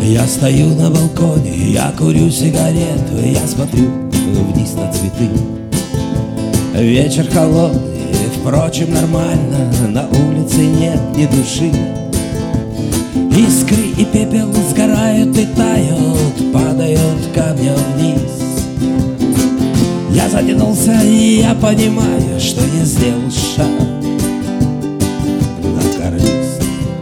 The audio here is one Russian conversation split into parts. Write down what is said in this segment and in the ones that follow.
Я стою на балконе, я курю сигарету, я смотрю вниз на цветы. Вечер холодный, впрочем, нормально, на улице нет ни души. Искры и пепел сгорают и тают, падают камнем вниз. Я затянулся, и я понимаю, что я сделал шаг на карниз.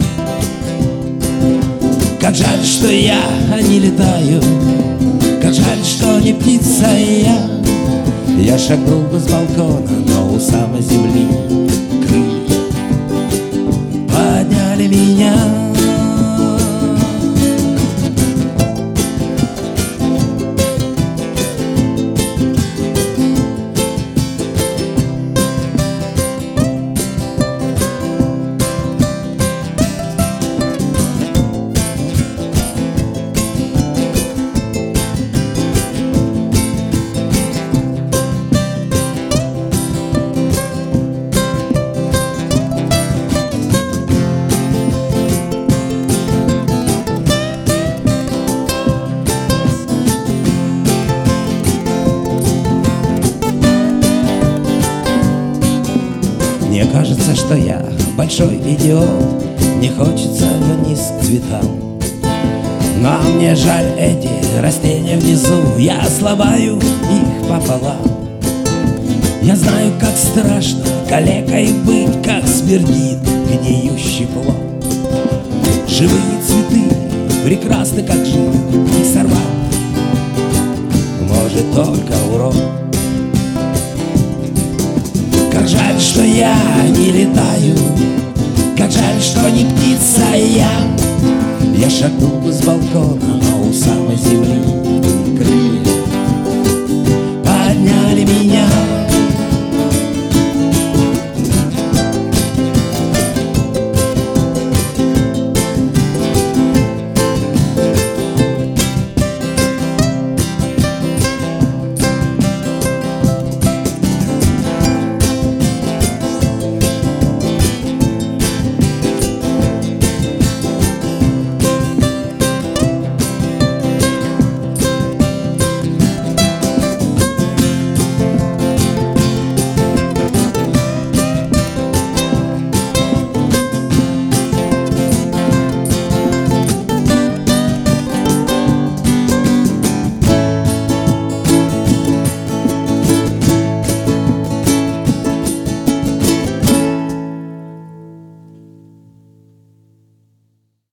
Как жаль, что я не летаю, как жаль, что не птица я. Я шагнул бы с балкона, но у самой земли крылья подняли меня. Мне кажется, что я большой идиот, мне хочется вниз к цветам. Но мне жаль эти растения внизу, я сломаю их пополам. Я знаю, как страшно калекой быть, как смердит гниющий плод. Живые цветы прекрасны, как жизнь, их сорвать может только урод. Как жаль, что я не летаю, как жаль, что не птица я. Я шагнул бы с балкона, но у самой земли